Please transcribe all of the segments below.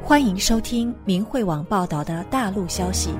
欢迎收听明慧网报道的大陆消息。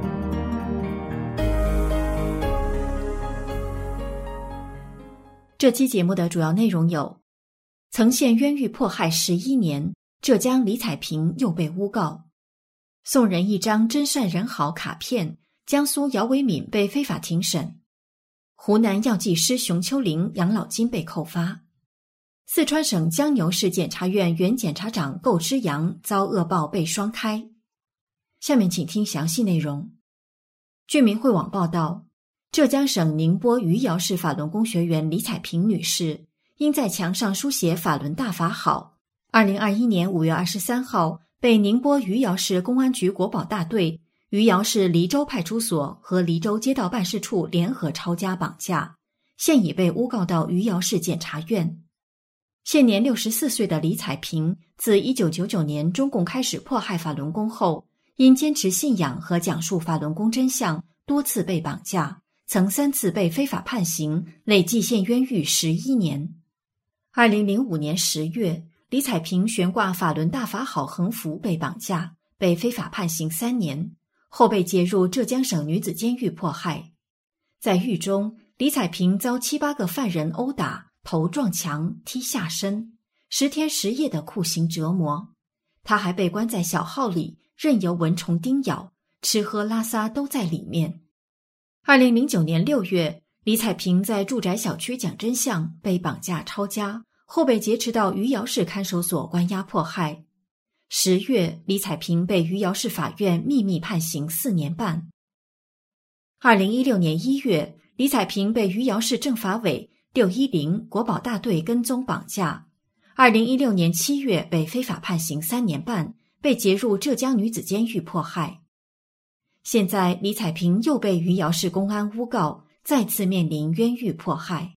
这期节目的主要内容有：曾陷冤狱迫害11年，浙江李彩萍又被诬告；送人一张真善人好卡片，江苏姚维敏被非法庭审；湖南药剂师熊秋玲养老金被扣发；四川省江牛市检察院原检察长购之阳遭恶报被双开。下面请听详细内容。据明慧网报道，浙江省宁波余姚市法轮功学员李彩萍女士因在墙上书写法轮大法好，2021年5月23号被宁波余姚市公安局国保大队、余姚市黎州派出所和黎州街道办事处联合抄家绑架，现已被诬告到余姚市检察院。现年64岁的李彩萍，自1999年中共开始迫害法轮功后，因坚持信仰和讲述法轮功真相，多次被绑架，曾3次被非法判刑，累计陷冤狱11年。2005年10月，李彩萍悬挂法轮大法好横幅被绑架，被非法判刑3年，后被解入浙江省女子监狱迫害。在狱中，李彩萍遭7、8个犯人殴打，头撞墙，踢下身，10天10夜的酷刑折磨。他还被关在小号里，任由蚊虫叮咬，吃喝拉撒都在里面。2009年6月，李彩萍在住宅小区讲真相被绑架抄家，后被劫持到余姚市看守所关押迫害。10月，李彩萍被余姚市法院秘密判刑4年半。2016年1月，李彩萍被余姚市政法委、610国保大队跟踪绑架。2016年7月被非法判刑3年半，被劫入浙江女子监狱迫害。现在李彩萍又被余姚市公安诬告，再次面临冤狱迫害。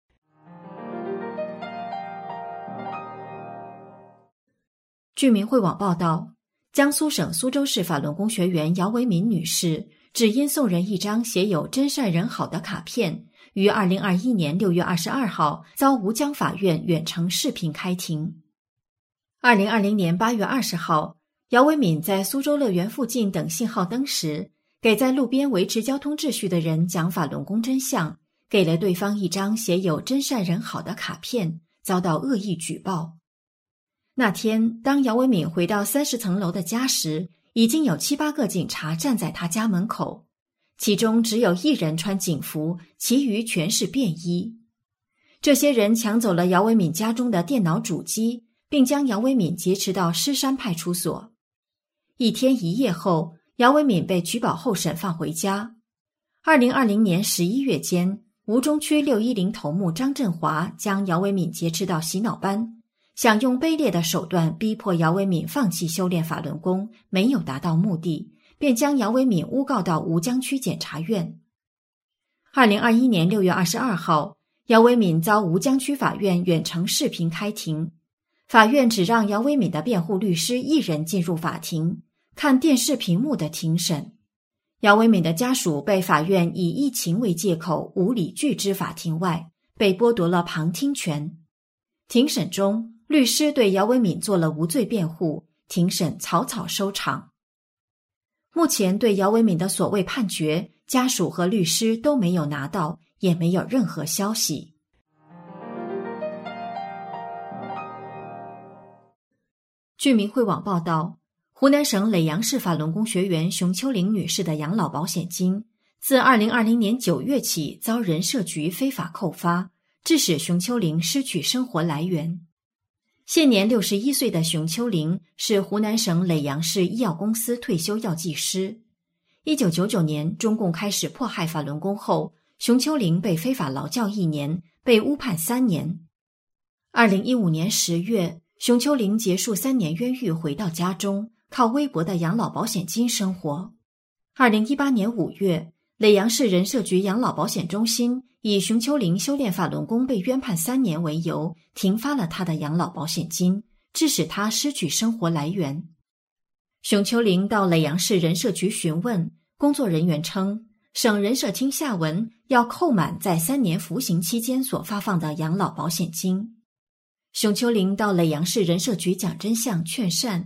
据明慧网报道，江苏省苏州市法轮功学员姚维敏女士只因送人一张写有真善人好的卡片，于2021年6月22号遭吴江法院远程视频开庭。2020年8月20号，姚维敏在苏州乐园附近等信号灯时，给在路边维持交通秩序的人讲法轮功真相，给了对方一张写有真善人好的卡片，遭到恶意举报。那天，当姚维敏回到30层楼的家时，已经有7、8个警察站在他家门口，其中只有1人穿警服，其余全是便衣。这些人抢走了姚维敏家中的电脑主机，并将姚维敏劫持到狮山派出所。1天1夜后，姚维敏被取保候审放回家。2020年11月间，吴中区610头目张振华将姚维敏劫持到洗脑班，想用卑劣的手段逼迫姚维敏放弃修炼法轮功，没有达到目的，便将姚维敏诬告到吴江区检察院。2021年6月22号，姚维敏遭吴江区法院远程视频开庭，法院只让姚维敏的辩护律师1人进入法庭，看电视屏幕的庭审。姚维敏的家属被法院以疫情为借口无理拒之法庭外，被剥夺了旁听权。庭审中，律师对姚维敏做了无罪辩护，庭审草草收场。目前对姚维敏的所谓判决，家属和律师都没有拿到，也没有任何消息。据明慧网报道，湖南省耒阳市法轮功学员熊秋玲女士的养老保险金，自2020年9月起遭人社局非法扣发，致使熊秋玲失去生活来源。现年61岁的熊秋玲是湖南省耒阳市医药公司退休药剂师。1999年中共开始迫害法轮功后，熊秋玲被非法劳教1年，被诬判3年。2015年10月，熊秋玲结束3年冤狱回到家中，靠微薄的养老保险金生活。2018年5月，耒阳市人社局养老保险中心以熊秋玲修炼法轮功被冤判3年为由，停发了他的养老保险金，致使他失去生活来源。熊秋玲到耒阳市人社局询问，工作人员称，省人社厅下文要扣满在3年服刑期间所发放的养老保险金。熊秋玲到耒阳市人社局讲真相劝善，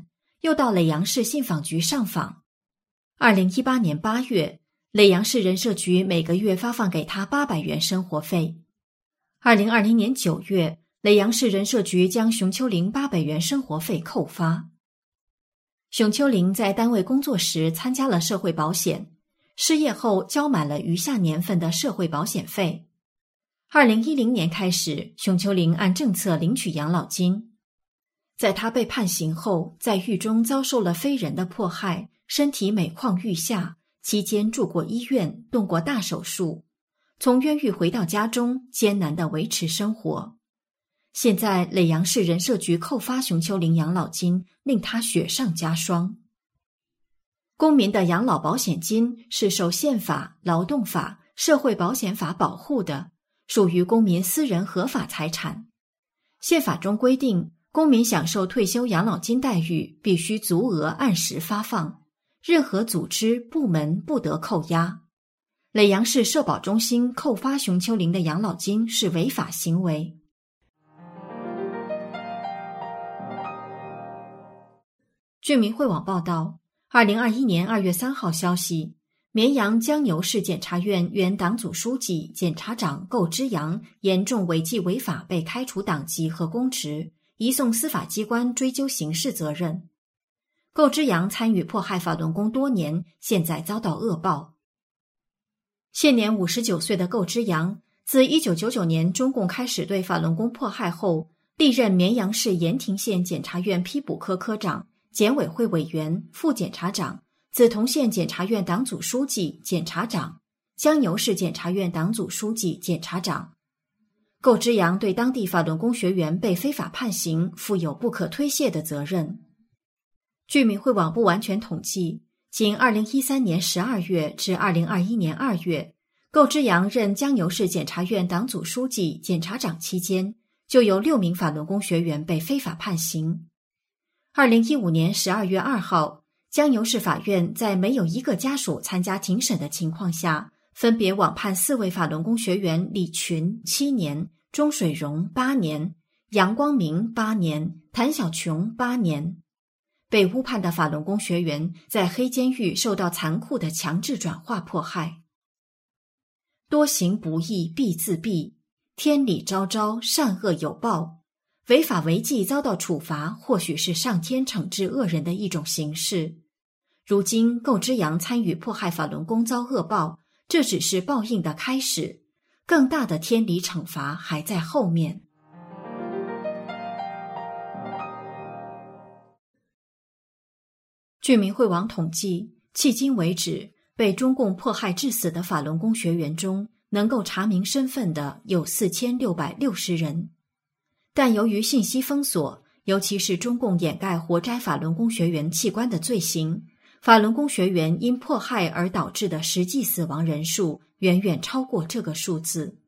又到耒阳市信访局上访。2018年8月，耒阳市人社局每个月发放给他800元生活费。2020年9月，耒阳市人社局将熊秋玲800元生活费扣发。熊秋玲在单位工作时参加了社会保险，失业后交满了余下年份的社会保险费。2010年开始，熊秋玲按政策领取养老金。在她被判刑后，在狱中遭受了非人的迫害，身体每况愈下，期间住过医院，动过大手术。从冤狱回到家中，艰难地维持生活。现在耒阳市人社局扣发熊秋玲养老金，令她雪上加霜。公民的养老保险金是受宪法、劳动法、社会保险法保护的，属于公民私人合法财产。宪法中规定，公民享受退休养老金待遇必须足额按时发放，任何组织、部门不得扣押。耒阳市社保中心扣发熊秋玲的养老金是违法行为。居民会网报道，2021年2月3号消息，绵阳江牛市检察院原党组书记、检察长购之阳严重违纪违法被开除党籍和公职，移送司法机关追究刑事责任。购之阳参与迫害法轮功多年，现在遭到恶报。现年59岁的购之阳，自1999年中共开始对法轮功迫害后，历任绵阳市盐亭县检察院批捕科科长、检委会委员、副检察长，梓潼县检察院党组书记、检察长，江牛市检察院党组书记、检察长。购之阳对当地法轮功学员被非法判刑负有不可推卸的责任。居民会网不完全统计，仅2013年12月至2021年2月，购之阳任江牛市检察院党组书记、检察长期间，就有6名法轮功学员被非法判刑。2015年12月2号，江牛市法院在没有一个家属参加庭审的情况下，分别网判4位法轮功学员李群7年、钟水荣8年、杨光明8年、谭小琼8年。被误判的法轮功学员在黑监狱受到残酷的强制转化迫害。多行不义必自毙，天理昭昭，善恶有报。违法违纪遭到处罚，或许是上天惩治恶人的一种形式。如今购之阳参与迫害法轮功遭恶报，这只是报应的开始，更大的天理惩罚还在后面。居民会网统计，迄今为止，被中共迫害致死的法轮功学员中，能够查明身份的有4660人。但由于信息封锁，尤其是中共掩盖活摘法轮功学员器官的罪行，法轮功学员因迫害而导致的实际死亡人数远远超过这个数字。